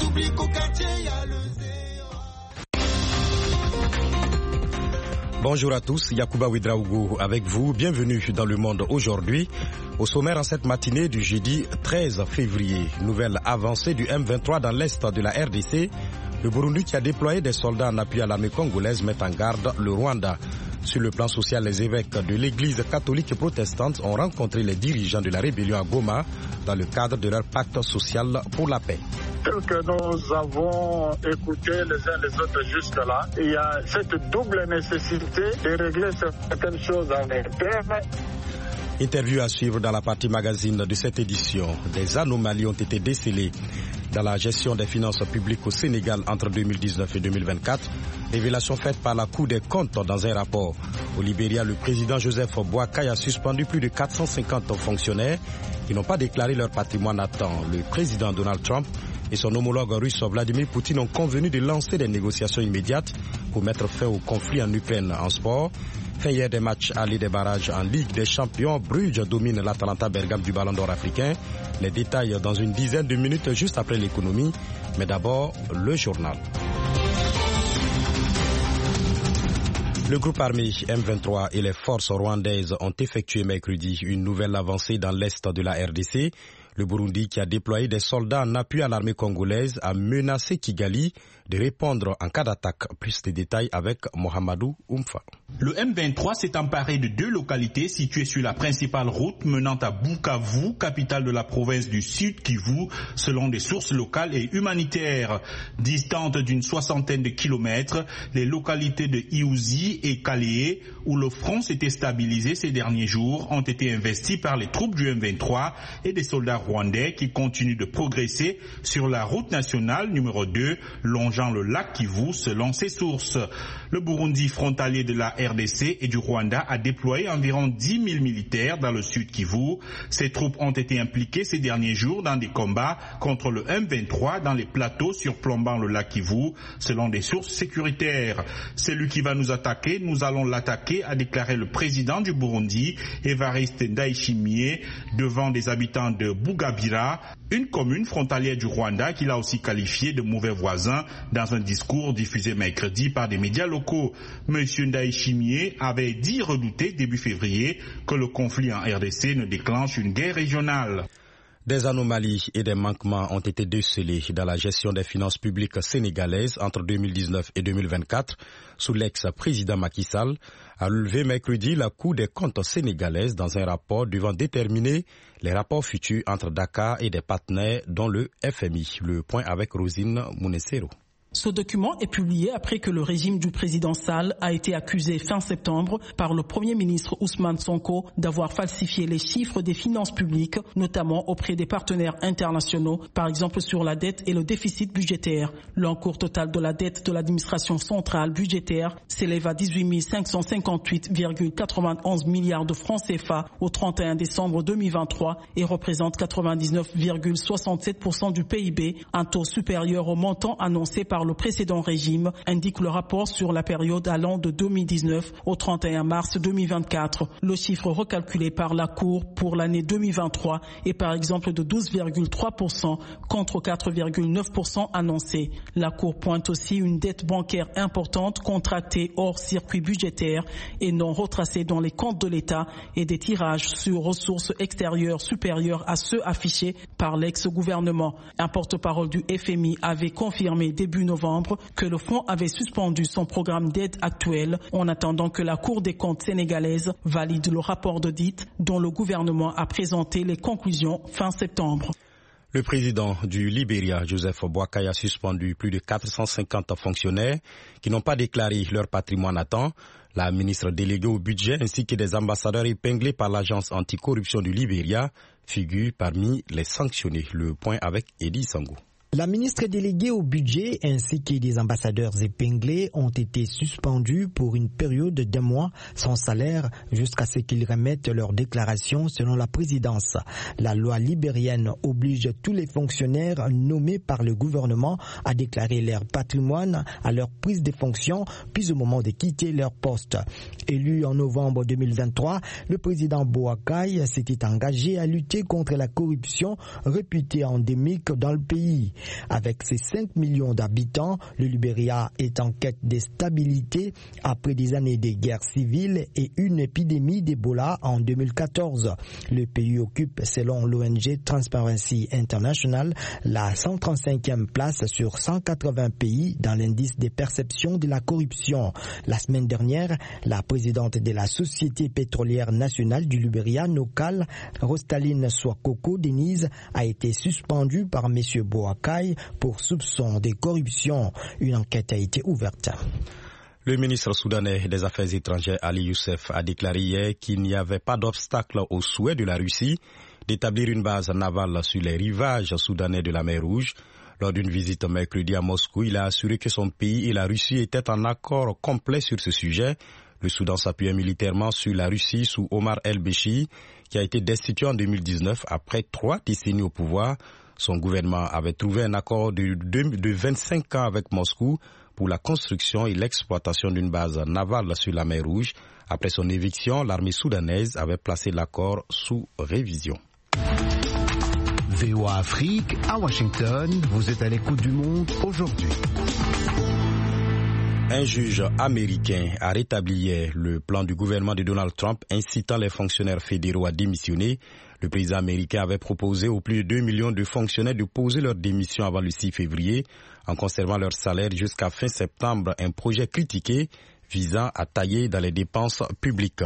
t'oublies qu'au quartier y a le zéro. Bonjour à tous, Yacouba Ouedraogo avec vous. Bienvenue dans Le Monde aujourd'hui. Au sommaire en cette matinée du jeudi 13 février, nouvelle avancée du M23 dans l'est de la RDC. Le Burundi qui a déployé des soldats en appui à l'armée congolaise met en garde le Rwanda. Sur le plan social, les évêques de l'église catholique et protestante ont rencontré les dirigeants de la rébellion à Goma dans le cadre de leur pacte social pour la paix. Tel que nous avons écouté les uns les autres jusque-là, il y a cette double nécessité de régler certaines choses en interne. Interview à suivre dans la partie magazine de cette édition. Des anomalies ont été décelées dans la gestion des finances publiques au Sénégal entre 2019 et 2024. Révélation faite par la Cour des comptes dans un rapport. Au Libéria, le président Joseph Boakai a suspendu plus de 450 fonctionnaires qui n'ont pas déclaré leur patrimoine à temps. Le président Donald Trump et son homologue russe Vladimir Poutine ont convenu de lancer des négociations immédiates pour mettre fin au conflit en Ukraine. En sport, fin hier des matchs allés des barrages en Ligue des Champions, Bruges domine l'Atalanta Bergame du Ballon d'Or africain. Les détails dans une dizaine de minutes juste après l'économie. Mais d'abord, le journal. Le groupe armé M23 et les forces rwandaises ont effectué mercredi une nouvelle avancée dans l'est de la RDC. Le Burundi, qui a déployé des soldats en appui à l'armée congolaise, a menacé Kigali de répondre en cas d'attaque. Plus de détails avec Mohamedou Oumfa. Le M23 s'est emparé de deux localités situées sur la principale route menant à Bukavu, capitale de la province du Sud Kivu, selon des sources locales et humanitaires. Distantes d'une soixantaine de kilomètres, les localités de Iouzi et Kalehe, où le front s'était stabilisé ces derniers jours, ont été investies par les troupes du M23 et des soldats rwandais qui continuent de progresser sur la route nationale numéro 2, longeant le lac Kivu selon ses sources. Le Burundi, frontalier de la RDC et du Rwanda, a déployé environ 10 000 militaires dans le sud Kivu. Ces troupes ont été impliquées ces derniers jours dans des combats contre le M23 dans les plateaux surplombant le lac Kivu, selon des sources sécuritaires. Celui qui va nous attaquer, nous allons l'attaquer, a déclaré le président du Burundi, Evariste Ndayishimiye, devant des habitants de Bugabira, une commune frontalière du Rwanda qu'il a aussi qualifié de mauvais voisin dans un discours diffusé mercredi par des médias locaux. Monsieur Ndayishimiye avait dit redouter début février que le conflit en RDC ne déclenche une guerre régionale. Des anomalies et des manquements ont été décelés dans la gestion des finances publiques sénégalaises entre 2019 et 2024 sous l'ex-président Macky Sall, a relevé mercredi la Cour des comptes sénégalaise dans un rapport devant déterminer les rapports futurs entre Dakar et des partenaires dont le FMI. Le point avec Rosine Mounessero. Ce document est publié après que le régime du président Sall a été accusé fin septembre par le Premier ministre Ousmane Sonko d'avoir falsifié les chiffres des finances publiques, notamment auprès des partenaires internationaux, par exemple sur la dette et le déficit budgétaire. L'encours total de la dette de l'administration centrale budgétaire s'élève à 18 558,91 milliards de francs CFA au 31 décembre 2023 et représente 99,67% du PIB, un taux supérieur au montant annoncé par le précédent régime, indique le rapport sur la période allant de 2019 au 31 mars 2024. Le chiffre recalculé par la Cour pour l'année 2023 est par exemple de 12,3% contre 4,9% annoncé. La Cour pointe aussi une dette bancaire importante contractée hors circuit budgétaire et non retracée dans les comptes de l'État et des tirages sur ressources extérieures supérieurs à ceux affichés par l'ex-gouvernement. Un porte-parole du FMI avait confirmé début novembre que le fonds avait suspendu son programme d'aide actuel en attendant que la Cour des comptes sénégalaise valide le rapport d'audit dont le gouvernement a présenté les conclusions fin septembre. Le président du Libéria, Joseph Boakai, a suspendu plus de 450 fonctionnaires qui n'ont pas déclaré leur patrimoine à temps. La ministre déléguée au budget ainsi que des ambassadeurs épinglés par l'agence anticorruption du Libéria figurent parmi les sanctionnés. Le point avec Eddie Sango. La ministre déléguée au budget ainsi que des ambassadeurs épinglés ont été suspendus pour une période d'1 mois sans salaire jusqu'à ce qu'ils remettent leur déclaration selon la présidence. La loi libérienne oblige tous les fonctionnaires nommés par le gouvernement à déclarer leur patrimoine à leur prise de fonction puis au moment de quitter leur poste. Élu en novembre 2023, le président Boakai s'était engagé à lutter contre la corruption réputée endémique dans le pays. Avec ses 5 millions d'habitants, le Libéria est en quête de stabilité après des années de guerre civile et une épidémie d'Ebola en 2014. Le pays occupe, selon l'ONG Transparency International, la 135e place sur 180 pays dans l'indice de perception de la corruption. La semaine dernière, la présidente de la Société pétrolière nationale du Libéria, NOCAL, Rostaline Swakoko Denise, a été suspendue par M. Boakai pour soupçon de corruption. Une enquête a été ouverte. Le ministre soudanais des Affaires étrangères Ali Youssef a déclaré hier qu'il n'y avait pas d'obstacle au souhait de la Russie d'établir une base navale sur les rivages soudanais de la mer Rouge. Lors d'une visite mercredi à Moscou, il a assuré que son pays et la Russie étaient en accord complet sur ce sujet. Le Soudan s'appuyait militairement sur la Russie sous Omar el-Béchir, qui a été destitué en 2019 après 3 décennies au pouvoir. Son gouvernement avait trouvé un accord de 25 ans avec Moscou pour la construction et l'exploitation d'une base navale sur la mer Rouge. Après son éviction, l'armée soudanaise avait placé l'accord sous révision. VOA Afrique, à Washington, vous êtes à l'écoute du monde aujourd'hui. Un juge américain a rétabli hier le plan du gouvernement de Donald Trump incitant les fonctionnaires fédéraux à démissionner. Le président américain avait proposé aux plus de 2 millions de fonctionnaires de poser leur démission avant le 6 février en conservant leur salaire jusqu'à fin septembre, un projet critiqué visant à tailler dans les dépenses publiques.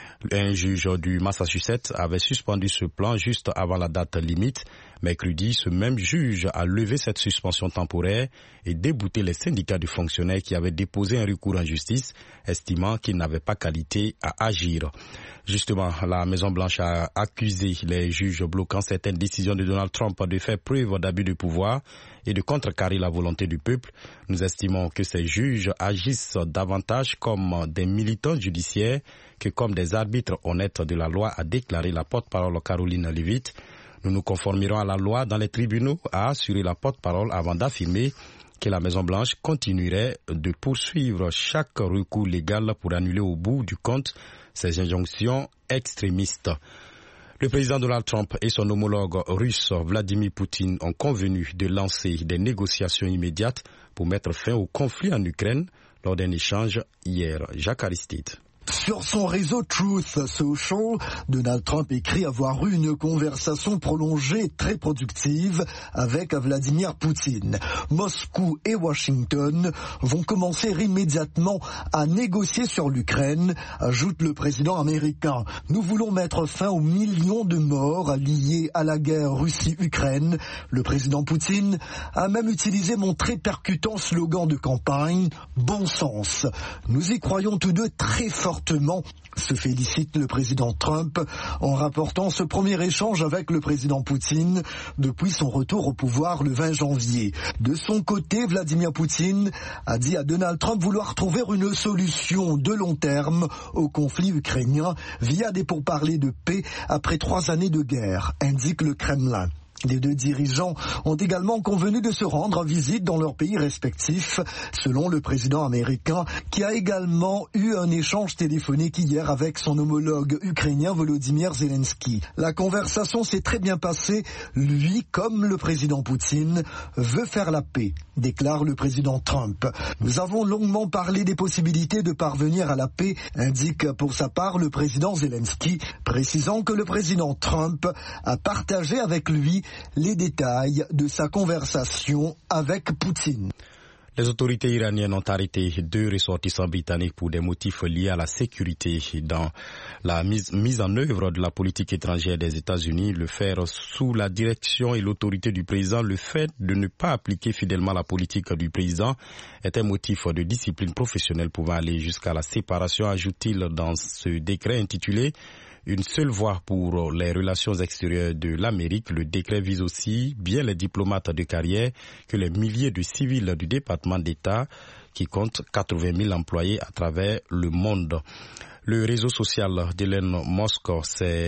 Un juge du Massachusetts avait suspendu ce plan juste avant la date limite. Mercredi, ce même juge a levé cette suspension temporaire et débouté les syndicats de fonctionnaires qui avaient déposé un recours en justice, estimant qu'ils n'avaient pas qualité à agir. Justement, la Maison-Blanche a accusé les juges bloquant certaines décisions de Donald Trump de faire preuve d'abus de pouvoir et de contrecarrer la volonté du peuple. Nous estimons que ces juges agissent davantage comme des militants judiciaires que comme des arbitres honnêtes de la loi, a déclaré la porte-parole Caroline Leavitt. Nous nous conformerons à la loi dans les tribunaux, a assuré la porte-parole avant d'affirmer que la Maison-Blanche continuerait de poursuivre chaque recours légal pour annuler au bout du compte ces injonctions extrémistes. Le président Donald Trump et son homologue russe Vladimir Poutine ont convenu de lancer des négociations immédiates pour mettre fin au conflit en Ukraine lors d'un échange hier. Jacques Aristide. Sur son réseau Truth Social, Donald Trump écrit avoir eu une conversation prolongée très productive avec Vladimir Poutine. Moscou et Washington vont commencer immédiatement à négocier sur l'Ukraine, ajoute le président américain. Nous voulons mettre fin aux millions de morts liés à la guerre Russie-Ukraine. Le président Poutine a même utilisé mon très percutant slogan de campagne, bon sens. Nous y croyons tous deux très fortement, se félicite le président Trump en rapportant ce premier échange avec le président Poutine depuis son retour au pouvoir le 20 janvier. De son côté, Vladimir Poutine a dit à Donald Trump vouloir trouver une solution de long terme au conflit ukrainien via des pourparlers de paix après 3 années de guerre, indique le Kremlin. Les deux dirigeants ont également convenu de se rendre en visite dans leurs pays respectifs, selon le président américain, qui a également eu un échange téléphonique hier avec son homologue ukrainien Volodymyr Zelensky. La conversation s'est très bien passée. Lui, comme le président Poutine, veut faire la paix, déclare le président Trump. Nous avons longuement parlé des possibilités de parvenir à la paix, indique pour sa part le président Zelensky, précisant que le président Trump a partagé avec lui les détails de sa conversation avec Poutine. Les autorités iraniennes ont arrêté 2 ressortissants britanniques pour des motifs liés à la sécurité dans la mise en œuvre de la politique étrangère des États-Unis. Le faire sous la direction et l'autorité du président, le fait de ne pas appliquer fidèlement la politique du président est un motif de discipline professionnelle pouvant aller jusqu'à la séparation, ajoute-t-il dans ce décret intitulé Une seule voie pour les relations extérieures de l'Amérique. Le décret vise aussi bien les diplomates de carrière que les milliers de civils du département d'État qui compte 80 000 employés à travers le monde. Le réseau social d'Elon Musk s'est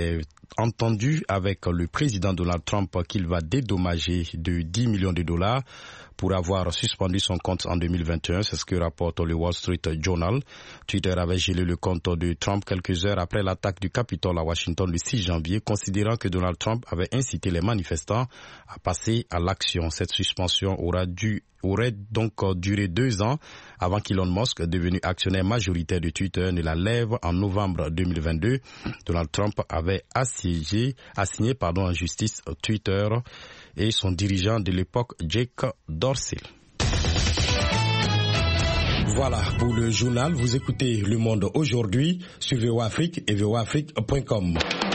entendu avec le président Donald Trump qu'il va dédommager de 10 millions de dollars pour avoir suspendu son compte en 2021. C'est ce que rapporte le Wall Street Journal. Twitter avait gelé le compte de Trump quelques heures après l'attaque du Capitole à Washington le 6 janvier, considérant que Donald Trump avait incité les manifestants à passer à l'action. Cette suspension aurait donc duré 2 ans avant qu'Elon Musk, devenu actionnaire majoritaire de Twitter, ne la lève en novembre 2022. Donald Trump avait assigné en justice Twitter et son dirigeant de l'époque, Jack Dorsey. Voilà pour le journal. Vous écoutez Le Monde aujourd'hui sur VOA Afrique et voaafrique.com.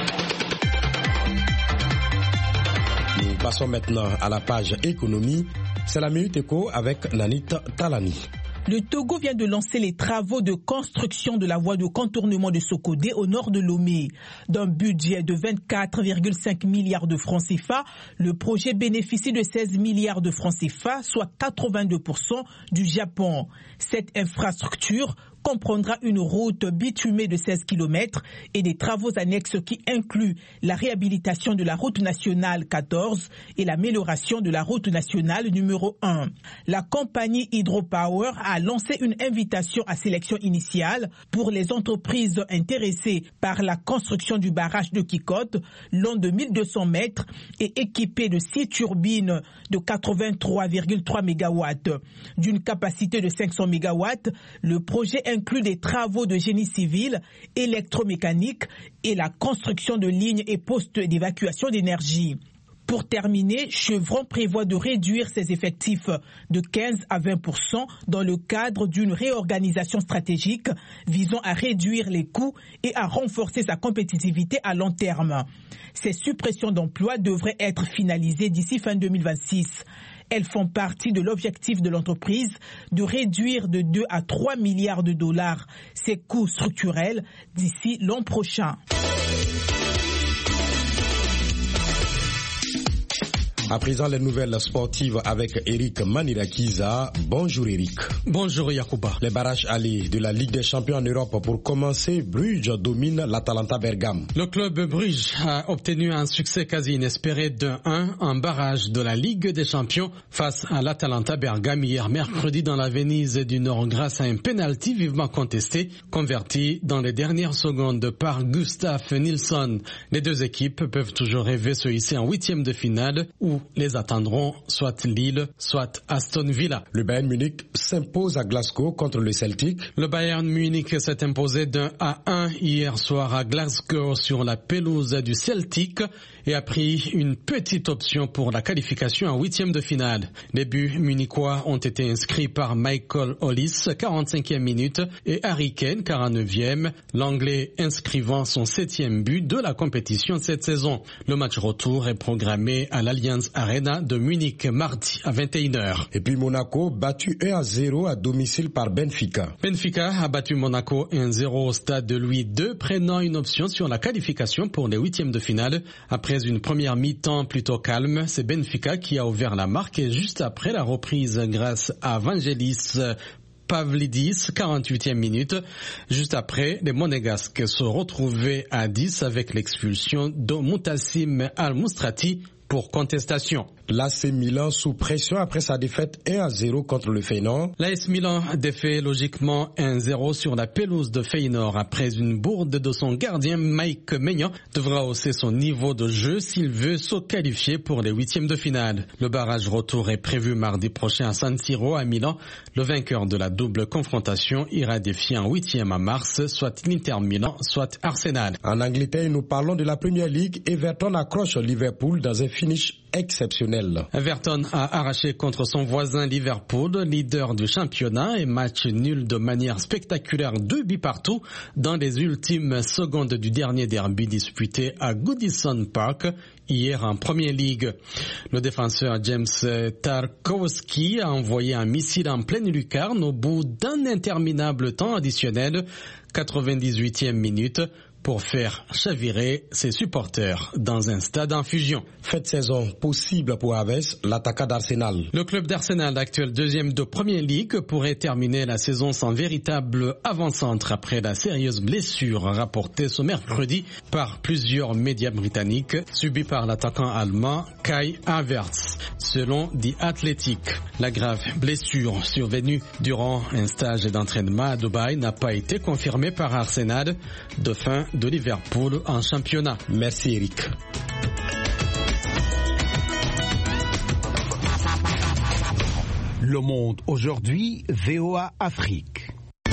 Nous passons maintenant à la page économie. C'est la Minute Éco avec Nanit Talani. Le Togo vient de lancer les travaux de construction de la voie de contournement de Sokodé au nord de Lomé. D'un budget de 24,5 milliards de francs CFA, le projet bénéficie de 16 milliards de francs CFA, soit 82% du Japon. Cette infrastructure comprendra une route bitumée de 16 km et des travaux annexes qui incluent la réhabilitation de la route nationale 14 et l'amélioration de la route nationale numéro 1. La compagnie Hydropower a lancé une invitation à sélection initiale pour les entreprises intéressées par la construction du barrage de Kikote, long de 1200 mètres et équipé de 6 turbines de 83,3 MW. D'une capacité de 500 MW, le projet inclut des travaux de génie civil, électromécanique et la construction de lignes et postes d'évacuation d'énergie. Pour terminer, Chevron prévoit de réduire ses effectifs de 15 à 20% dans le cadre d'une réorganisation stratégique visant à réduire les coûts et à renforcer sa compétitivité à long terme. Ces suppressions d'emplois devraient être finalisées d'ici fin 2026. Elles font partie de l'objectif de l'entreprise de réduire de 2 à 3 milliards de dollars ses coûts structurels d'ici l'an prochain. À présent, les nouvelles sportives avec Eric Manirakiza. Bonjour Eric. Bonjour Yacouba. Les barrages allés de la Ligue des Champions en Europe pour commencer. Bruges domine l'Atalanta Bergame. Le club Bruges a obtenu un succès quasi inespéré de 1 en barrage de la Ligue des Champions face à l'Atalanta Bergame hier mercredi dans la Venise du Nord grâce à un penalty vivement contesté, converti dans les dernières secondes par Gustaf Nilsson. Les deux équipes peuvent toujours rêver se hisser en 8e de finale où les attendront soit Lille, soit Aston Villa. Le Bayern Munich s'impose à Glasgow contre le Celtic. Le Bayern Munich s'est imposé d'1-1 hier soir à Glasgow sur la pelouse du Celtic et a pris une petite option pour la qualification en 8e de finale. Les buts munichois ont été inscrits par Michael Hollis, 45e minute, et Harry Kane, 49e, l'Anglais inscrivant son 7e but de la compétition cette saison. Le match retour est programmé à l'Allianz Arena de Munich mardi à 21h. Et puis Monaco battu 1-0 à domicile par Benfica. Benfica a battu Monaco 1-0 au stade de Louis II, prenant une option sur la qualification pour les 8e de finale. Après une première mi-temps plutôt calme, c'est Benfica qui a ouvert la marque et juste après la reprise grâce à Vangelis Pavlidis, 48e minute. Juste après, les Monégasques se retrouvaient à 10 avec l'expulsion de Mutassim Al-Mustrati pour contestation. L'AC Milan sous pression après sa défaite 1-0 contre le Feyenoord. L'AS Milan défait logiquement 1-0 sur la pelouse de Feyenoord après une bourde de son gardien. Mike Maignan devra hausser son niveau de jeu s'il veut se qualifier pour les 8e de finale. Le barrage retour est prévu mardi prochain à San Siro à Milan. Le vainqueur de la double confrontation ira défier en 8e à Mars, soit l'Inter Milan, soit Arsenal. En Angleterre, nous parlons de la Premier League. Everton accroche Liverpool dans un finish exceptionnel. Everton a arraché contre son voisin Liverpool, leader du championnat, et match nul de manière spectaculaire 2 buts partout dans les ultimes secondes du dernier derby disputé à Goodison Park hier en Premier League. Le défenseur James Tarkowski a envoyé un missile en pleine lucarne au bout d'un interminable temps additionnel, 98e minute, pour faire chavirer ses supporters dans un stade en fusion. Fin de saison possible pour Aves, l'attaquant d'Arsenal. Le club d'Arsenal, actuel deuxième de Premier League, pourrait terminer la saison sans véritable avant-centre après la sérieuse blessure rapportée ce mercredi par plusieurs médias britanniques subie par l'attaquant allemand Kai Havertz. Selon The Athletic, la grave blessure survenue durant un stage d'entraînement à Dubaï n'a pas été confirmée par Arsenal, dauphin de Liverpool en championnat. Merci Eric. Le Monde aujourd'hui, VOA Afrique.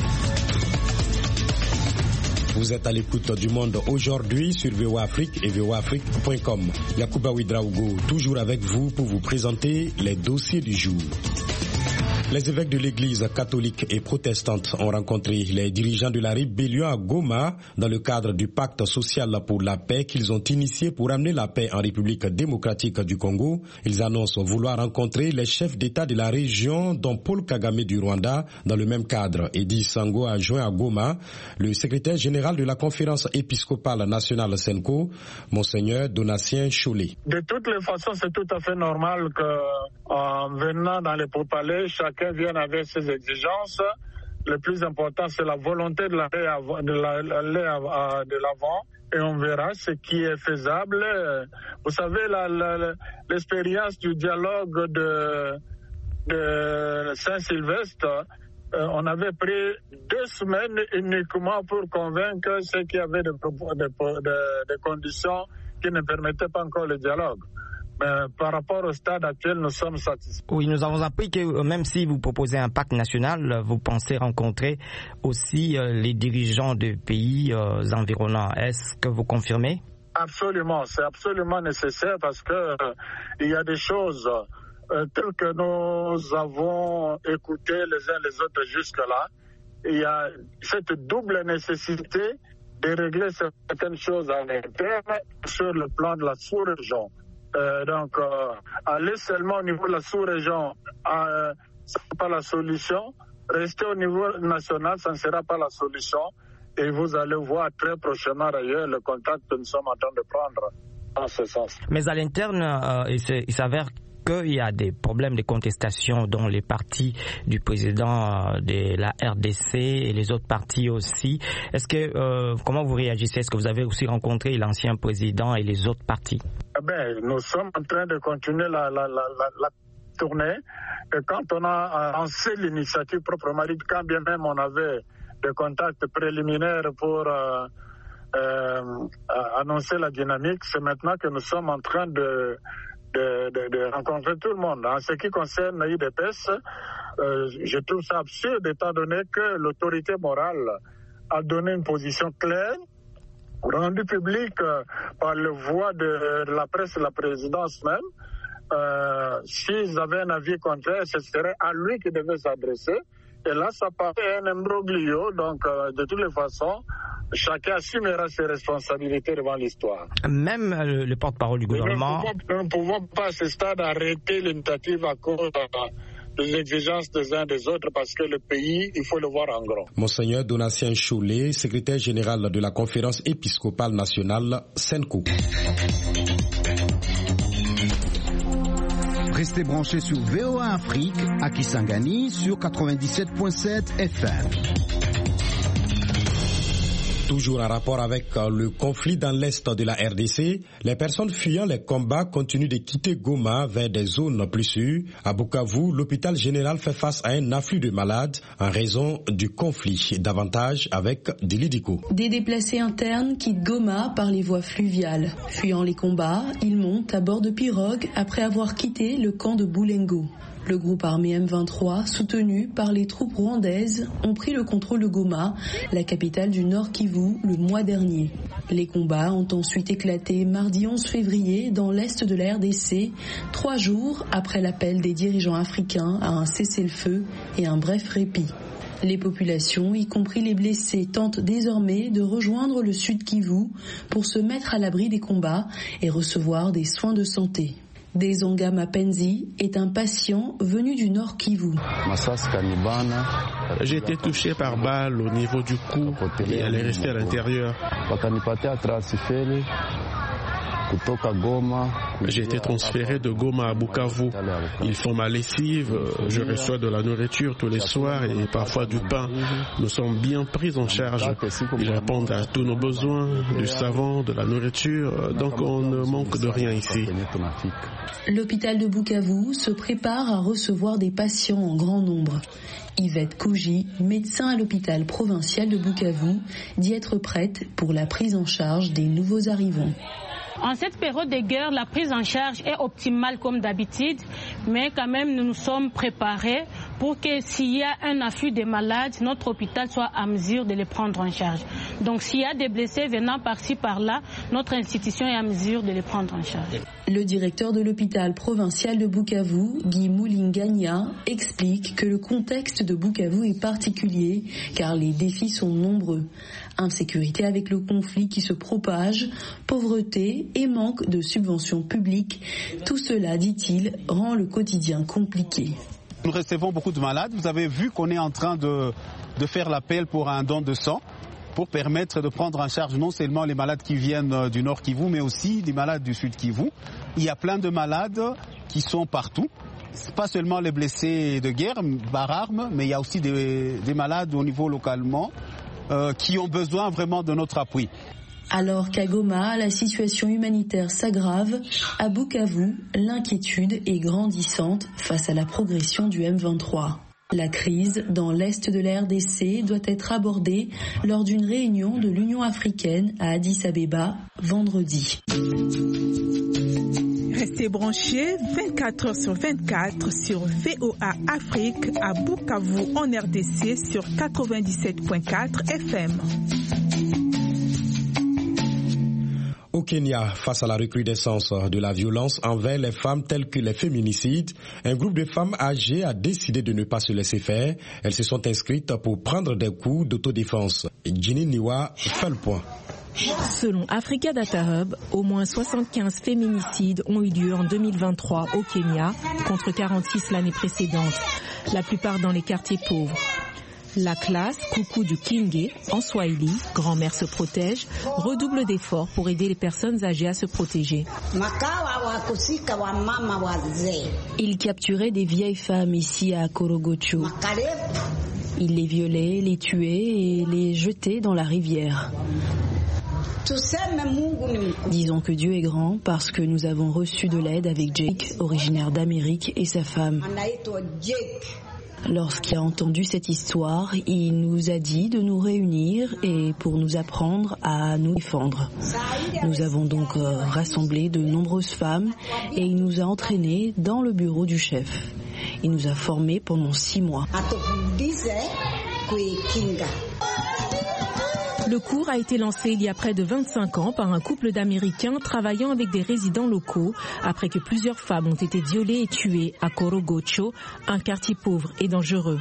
Vous êtes à l'écoute du Monde aujourd'hui sur VOA Afrique et voaafrique.com. Yacouba Ouedraogo, toujours avec vous pour vous présenter les dossiers du jour. Les évêques de l'église catholique et protestante ont rencontré les dirigeants de la rébellion à Goma dans le cadre du pacte social pour la paix qu'ils ont initié pour amener la paix en République démocratique du Congo. Ils annoncent vouloir rencontrer les chefs d'État de la région, dont Paul Kagame du Rwanda, dans le même cadre. Eddy Sango a joint à Goma le secrétaire général de la conférence épiscopale nationale Senko, Monseigneur Donatien Chollet. De toutes les façons, c'est tout à fait normal qu'en venant dans les pourparlers, chacun vienne avec ses exigences. Le plus important, c'est la volonté de l'aller de l'avant et on verra ce qui est faisable. Vous savez, l'expérience du dialogue de Saint-Sylvestre, on avait pris 2 semaines uniquement pour convaincre ceux qui avaient des conditions qui ne permettaient pas encore le dialogue. Mais par rapport au stade actuel, nous sommes satisfaits. Oui, nous avons appris que même si vous proposez un pacte national, vous pensez rencontrer aussi les dirigeants de pays environnants. Est-ce que vous confirmez? Absolument, c'est absolument nécessaire parce que il y a des choses telles que nous avons écoutées les uns les autres jusque-là. Il y a cette double nécessité de régler certaines choses à l'interne sur le plan de la sous-région. Donc, aller seulement au niveau de la sous-région, ce n'est pas la solution. Rester au niveau national, ça ne sera pas la solution. Et vous allez voir très prochainement d'ailleurs le contact que nous sommes en train de prendre en ce sens. Mais à l'interne, il s'avère qu'il y a des problèmes de contestation dont les partis du président de la RDC et les autres partis aussi. Est-ce que comment vous réagissez? Est-ce que vous avez aussi rencontré l'ancien président et les autres partis? Nous sommes en train de continuer la tournée. Et quand on a lancé l'initiative proprement dite, quand bien même on avait des contacts préliminaires pour annoncer la dynamique, c'est maintenant que nous sommes en train de rencontrer tout le monde. En ce qui concerne l'IDPS, je trouve ça absurde étant donné que l'autorité morale a donné une position claire, rendue publique par le voie de la presse et la présidence même. S'ils avaient un avis contraire, ce serait à lui qui devait s'adresser. Et là, ça paraît un imbroglio. Donc, de toutes les façons, chacun assumera ses responsabilités devant l'histoire. Même le porte-parole du gouvernement... Nous ne pouvons pas à ce stade arrêter l'initiative à cause des exigences des uns des autres parce que le pays, il faut le voir en grand. Monseigneur Donatien Chollet, secrétaire général de la conférence épiscopale nationale Senko. Restez branchés sur VOA Afrique à Kisangani sur 97.7 FM. Toujours en rapport avec le conflit dans l'est de la RDC, les personnes fuyant les combats continuent de quitter Goma vers des zones plus sûres. À Bukavu, l'hôpital général fait face à un afflux de malades en raison du conflit. Davantage avec Dilidiko. Des déplacés internes quittent Goma par les voies fluviales. Fuyant les combats, ils montent à bord de pirogues après avoir quitté le camp de Boulengo. Le groupe armé M23, soutenu par les troupes rwandaises, ont pris le contrôle de Goma, la capitale du Nord Kivu, le mois dernier. Les combats ont ensuite éclaté mardi 11 février dans l'est de la RDC, 3 jours après l'appel des dirigeants africains à un cessez-le-feu et un bref répit. Les populations, y compris les blessés, tentent désormais de rejoindre le Sud Kivu pour se mettre à l'abri des combats et recevoir des soins de santé. Dezonga Mapenzi est un patient venu du Nord Kivu. J'ai été touché par balle au niveau du cou et elle est restée à l'intérieur. J'ai été transféré de Goma à Bukavu. Ils font ma lessive, je reçois de la nourriture tous les soirs et parfois du pain. Nous sommes bien pris en charge. Ils répondent à tous nos besoins, du savon, de la nourriture, donc on ne manque de rien ici. L'hôpital de Bukavu se prépare à recevoir des patients en grand nombre. Yvette Kouji, médecin à l'hôpital provincial de Bukavu, dit être prête pour la prise en charge des nouveaux arrivants. En cette période de guerre, la prise en charge est optimale comme d'habitude, mais quand même nous nous sommes préparés pour que s'il y a un afflux de malades, notre hôpital soit à mesure de les prendre en charge. Donc s'il y a des blessés venant par-ci par-là, notre institution est à mesure de les prendre en charge. Le directeur de l'hôpital provincial de Bukavu, Guy Moulingania, explique que le contexte de Bukavu est particulier car les défis sont nombreux. Insécurité avec le conflit qui se propage, pauvreté et manque de subventions publiques. Tout cela, dit-il, rend le quotidien compliqué. Nous recevons beaucoup de malades. Vous avez vu qu'on est en train de faire l'appel pour un don de sang pour permettre de prendre en charge non seulement les malades qui viennent du Nord Kivu, mais aussi les malades du Sud Kivu. Il y a plein de malades qui sont partout. Pas seulement les blessés de guerre par armes, mais il y a aussi des malades au niveau localement qui ont besoin vraiment de notre appui. Alors qu'à Goma, la situation humanitaire s'aggrave, à Bukavu, l'inquiétude est grandissante face à la progression du M23. La crise dans l'est de la RDC doit être abordée lors d'une réunion de l'Union africaine à Addis Abeba vendredi. Restez branchés 24 heures sur 24 sur VOA Afrique à Bukavu en RDC sur 97.4 FM. Au Kenya, face à la recrudescence de la violence envers les femmes telles que les féminicides, un groupe de femmes âgées a décidé de ne pas se laisser faire. Elles se sont inscrites pour prendre des coups d'autodéfense. Ginny Niwa fait le point. Selon Africa Data Hub, au moins 75 féminicides ont eu lieu en 2023 au Kenya, contre 46 l'année précédente, la plupart dans les quartiers pauvres. La classe Coucou du Kinge, en Swahili, grand-mère se protège, redouble d'efforts pour aider les personnes âgées à se protéger. Ils capturaient des vieilles femmes ici à Korogocho. Ils les violaient, les tuaient et les jetaient dans la rivière. Disons que Dieu est grand parce que nous avons reçu de l'aide avec Jake, originaire d'Amérique, et sa femme. Lorsqu'il a entendu cette histoire, il nous a dit de nous réunir et pour nous apprendre à nous défendre. Nous avons donc rassemblé de nombreuses femmes et il nous a entraînés dans le bureau du chef. Il nous a formés pendant 6 mois. Le cours a été lancé il y a près de 25 ans par un couple d'Américains travaillant avec des résidents locaux après que plusieurs femmes ont été violées et tuées à Korogocho, un quartier pauvre et dangereux.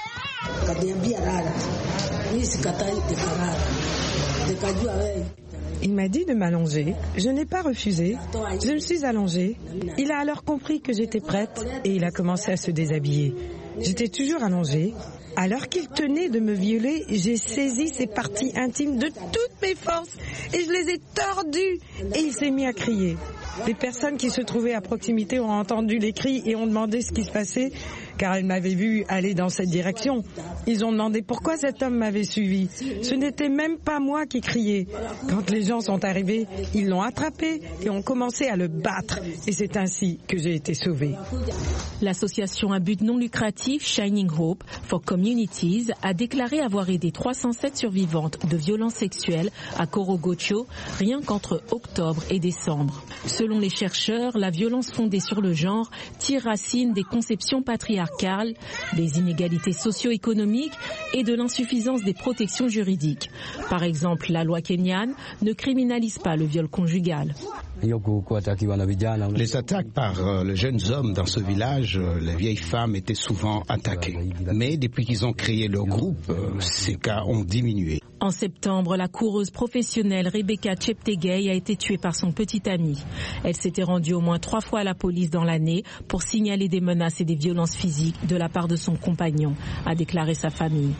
Il m'a dit de m'allonger. Je n'ai pas refusé. Je me suis allongée. Il a alors compris que j'étais prête et il a commencé à se déshabiller. J'étais toujours allongée. Alors qu'il tenait de me violer, j'ai saisi ses parties intimes de toutes mes forces et je les ai tordues et il s'est mis à crier. Les personnes qui se trouvaient à proximité ont entendu les cris et ont demandé ce qui se passait car elles m'avaient vu aller dans cette direction. Ils ont demandé pourquoi cet homme m'avait suivi. Ce n'était même pas moi qui criais. Quand les gens sont arrivés, ils l'ont attrapé et ont commencé à le battre et c'est ainsi que j'ai été sauvée. L'association à but non lucratif Shining Hope for Communities a déclaré avoir aidé 307 survivantes de violences sexuelles à Korogocho rien qu'entre octobre et décembre. Selon les chercheurs, la violence fondée sur le genre tire racine des conceptions patriarcales, des inégalités socio-économiques et de l'insuffisance des protections juridiques. Par exemple, la loi kenyane ne criminalise pas le viol conjugal. Les attaques par les jeunes hommes dans ce village, les vieilles femmes étaient souvent attaquées. Mais depuis qu'ils ont créé leur groupe, ces cas ont diminué. En septembre, la coureuse professionnelle Rebecca Cheptegei a été tuée par son petit ami. Elle s'était rendue au moins 3 fois à la police dans l'année pour signaler des menaces et des violences physiques de la part de son compagnon, a déclaré sa famille.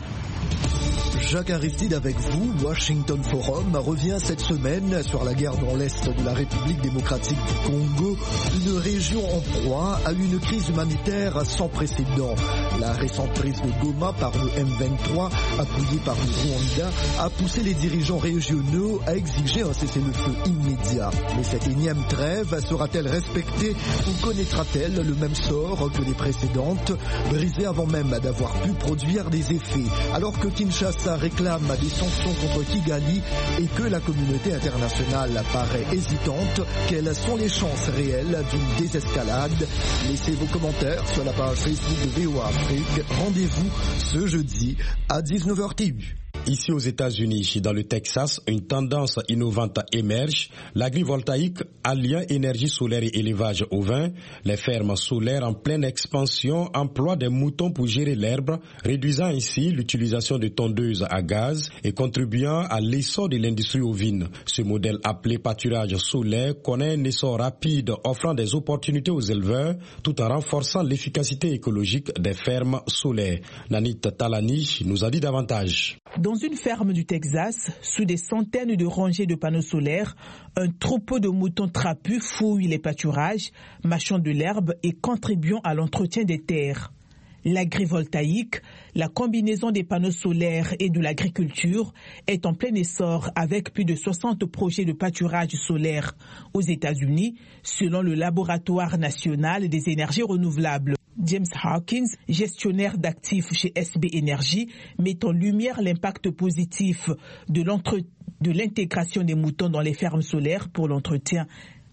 Jacques Aristide avec vous. Washington Forum revient cette semaine sur la guerre dans l'Est de la République démocratique du Congo, une région en proie à une crise humanitaire sans précédent. La récente prise de Goma par le M23, appuyée par le Rwanda, a poussé les dirigeants régionaux à exiger un cessez-le-feu immédiat. Mais cette énième trêve sera-t-elle respectée ou connaîtra-t-elle le même sort que les précédentes, brisée avant même d'avoir pu produire des effets, alors que Kinshasa réclame des sanctions contre Kigali et que la communauté internationale paraît hésitante? Quelles sont les chances réelles d'une désescalade? Laissez vos commentaires sur la page Facebook de VOA Afrique. Rendez-vous ce jeudi à 19h TU. Ici aux États-Unis, dans le Texas, une tendance innovante émerge. L'agrivoltaïque alliant énergie solaire et élevage ovin. Les fermes solaires en pleine expansion emploient des moutons pour gérer l'herbe, réduisant ainsi l'utilisation de tondeuses à gaz et contribuant à l'essor de l'industrie ovine. Ce modèle appelé pâturage solaire connaît un essor rapide, offrant des opportunités aux éleveurs tout en renforçant l'efficacité écologique des fermes solaires. Nanit Talani nous a dit davantage. Dans une ferme du Texas, sous des centaines de rangées de panneaux solaires, un troupeau de moutons trapus fouille les pâturages, mâchant de l'herbe et contribuant à l'entretien des terres. L'agrivoltaïque, la combinaison des panneaux solaires et de l'agriculture, est en plein essor avec plus de 60 projets de pâturage solaire aux États-Unis, selon le Laboratoire national des énergies renouvelables. James Hawkins, gestionnaire d'actifs chez SB Energy, met en lumière l'impact positif de l'intégration des moutons dans les fermes solaires pour l'entretien.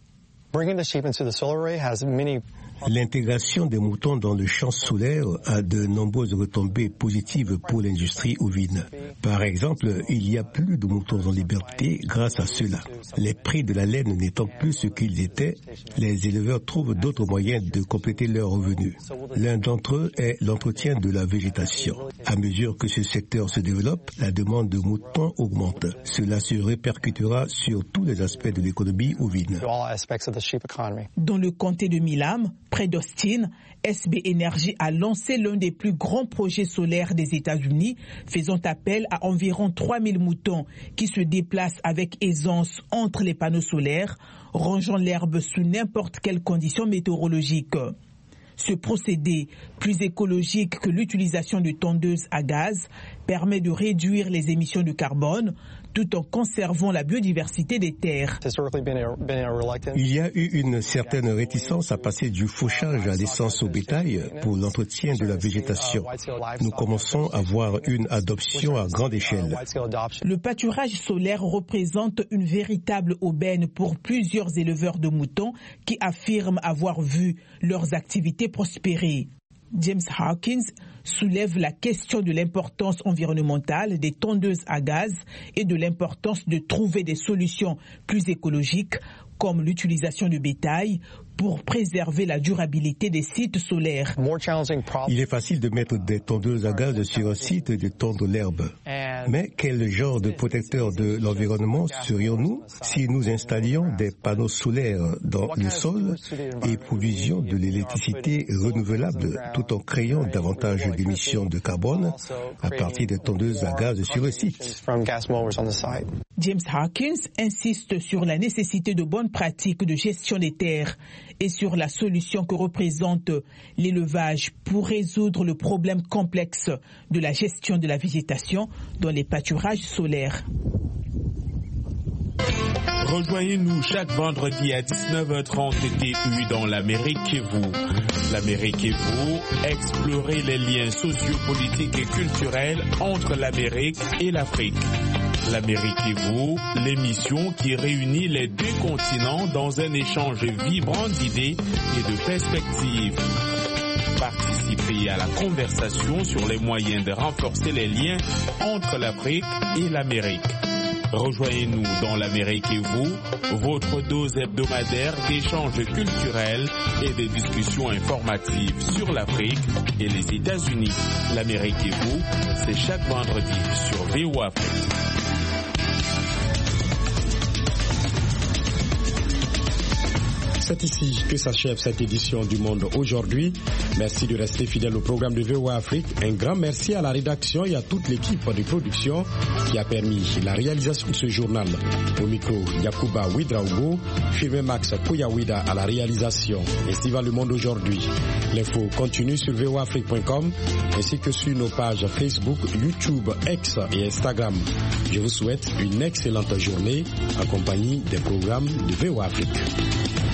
L'intégration des moutons dans le champ solaire a de nombreuses retombées positives pour l'industrie ovine. Par exemple, il y a plus de moutons en liberté grâce à cela. Les prix de la laine n'étant plus ce qu'ils étaient, les éleveurs trouvent d'autres moyens de compléter leurs revenus. L'un d'entre eux est l'entretien de la végétation. À mesure que ce secteur se développe, la demande de moutons augmente. Cela se répercutera sur tous les aspects de l'économie ovine. Dans le comté de Milam, près d'Austin, SB Energy a lancé l'un des plus grands projets solaires des États-Unis, faisant appel à environ 3000 moutons qui se déplacent avec aisance entre les panneaux solaires, rangeant l'herbe sous n'importe quelle condition météorologique. Ce procédé, plus écologique que l'utilisation de tondeuses à gaz, permet de réduire les émissions de carbone tout en conservant la biodiversité des terres. Il y a eu une certaine réticence à passer du fauchage à l'essence au bétail pour l'entretien de la végétation. Nous commençons à voir une adoption à grande échelle. Le pâturage solaire représente une véritable aubaine pour plusieurs éleveurs de moutons qui affirment avoir vu leurs activités prospérer. James Hawkins soulève la question de l'importance environnementale des tondeuses à gaz et de l'importance de trouver des solutions plus écologiques comme l'utilisation du bétail pour préserver la durabilité des sites solaires. Il est facile de mettre des tondeuses à gaz sur un site et de tondre l'herbe. Mais quel genre de protecteur de l'environnement serions-nous si nous installions des panneaux solaires dans le sol et produisions de l'électricité renouvelable tout en créant davantage d'émissions de carbone à partir des tondeuses à gaz sur le site? James Hawkins insiste sur la nécessité de bonnes pratiques de gestion des terres et sur la solution que représente l'élevage pour résoudre le problème complexe de la gestion de la végétation dans les pâturages solaires. Rejoignez-nous chaque vendredi à 19h30 TU dans l'Amérique et vous. L'Amérique et vous, explorez les liens sociopolitiques et culturels entre l'Amérique et l'Afrique. L'Amérique et vous, l'émission qui réunit les deux continents dans un échange vibrant d'idées et de perspectives. Participez à la conversation sur les moyens de renforcer les liens entre l'Afrique et l'Amérique. Rejoignez-nous dans l'Amérique et vous, votre dose hebdomadaire d'échanges culturels et de discussions informatives sur l'Afrique et les États-Unis. L'Amérique et vous, c'est chaque vendredi sur VOA Afrique. C'est ici que s'achève cette édition du Monde aujourd'hui. Merci de rester fidèle au programme de VOA Afrique. Un grand merci à la rédaction et à toute l'équipe de production qui a permis la réalisation de ce journal. Au micro, Yakuba Ouidraogo, Firme Max Kouyawida à la réalisation. Ainsi va le monde aujourd'hui. L'info continue sur voaafrique.com ainsi que sur nos pages Facebook, YouTube, X et Instagram. Je vous souhaite une excellente journée en compagnie des programmes de VOA Afrique.